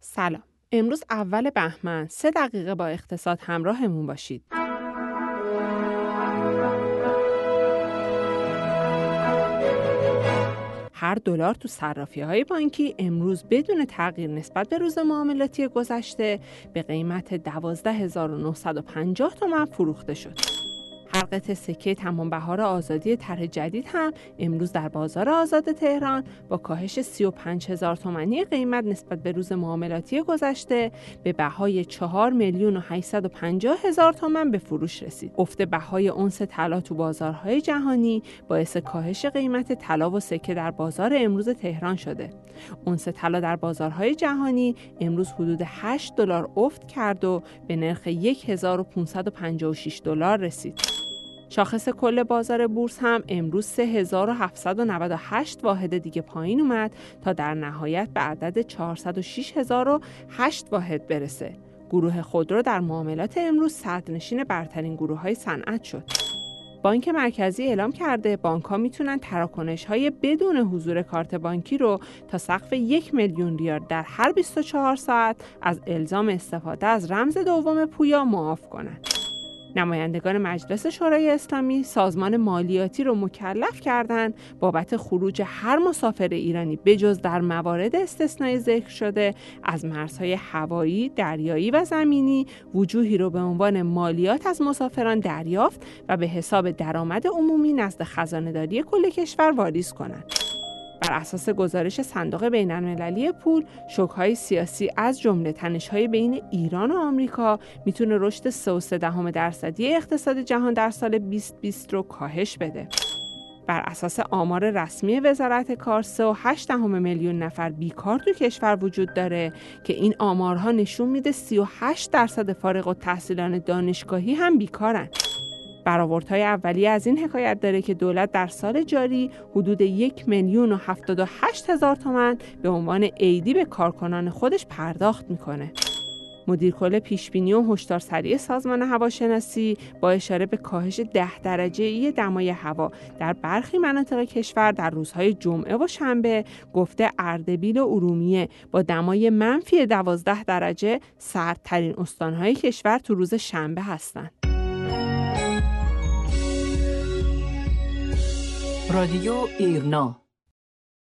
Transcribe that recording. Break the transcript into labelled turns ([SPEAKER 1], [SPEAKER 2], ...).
[SPEAKER 1] سلام. امروز اول بهمن 3 دقیقه با اقتصاد همراهمون باشید. هر دلار تو صرافی‌های بانکی امروز بدون تغییر نسبت به روز معاملاتی گذشته به قیمت 12950 تومان فروخته شد. هر قطعه سکه تمام بهار آزادی طرح جدید هم امروز در بازار آزاد تهران با کاهش 35000 تومانی قیمت نسبت به روز معاملاتی گذشته به بهای 4,850,000 تومان به فروش رسید. افت بهای اونس طلا تو بازارهای جهانی باعث کاهش قیمت طلا و سکه در بازار امروز تهران شده. اونس طلا در بازارهای جهانی امروز حدود $8 افت کرد و به نرخ 1556 دلار رسید. شاخص کل بازار بورس هم امروز 3798 واحد دیگه پایین اومد تا در نهایت به عدد 406008 واحد برسه. گروه خودرو در معاملات امروز صدرنشین برترین گروه‌های صنعت شد. بانک مرکزی اعلام کرده بانک‌ها میتونن تراکنش‌های بدون حضور کارت بانکی رو تا سقف 1 میلیون ریال در هر 24 ساعت از الزام استفاده از رمز دوم پویا معاف کنند. نمایندگان مجلس شورای اسلامی سازمان مالیاتی رو مکلف کردند بابت خروج هر مسافر ایرانی بجز در موارد استثنایی ذکر شده از مرزهای هوایی، دریایی و زمینی وجوهی رو به عنوان مالیات از مسافران دریافت و به حساب درآمد عمومی نزد خزانه‌داری کل کشور واریز کنند. بر اساس گزارش صندوق بین‌المللی پول، شوک‌های سیاسی از جمله تنش‌های بین ایران و آمریکا میتونه رشد 3.3% اقتصاد جهان در سال 2020 رو کاهش بده. بر اساس آمار رسمی وزارت کار 3.8 میلیون نفر بیکار تو کشور وجود داره که این آمارها نشون میده 38% فارغ التحصیلان دانشگاهی هم بیکارن. برآوردهای اولیه از این حکایت داره که دولت در سال جاری حدود 1,078,000 تومان به عنوان عیدی به کارکنان خودش پرداخت میکنه. مدیر کل پیشبینی و هشدارسری سازمان هواشناسی با اشاره به کاهش 10 درجه‌ای دمای هوا در برخی مناطق کشور در روزهای جمعه و شنبه گفته اردبیل و ارومیه با دمای منفی 12 درجه سردترین استانهای کشور تو روز شنبه هستند.
[SPEAKER 2] رادیو ایرنا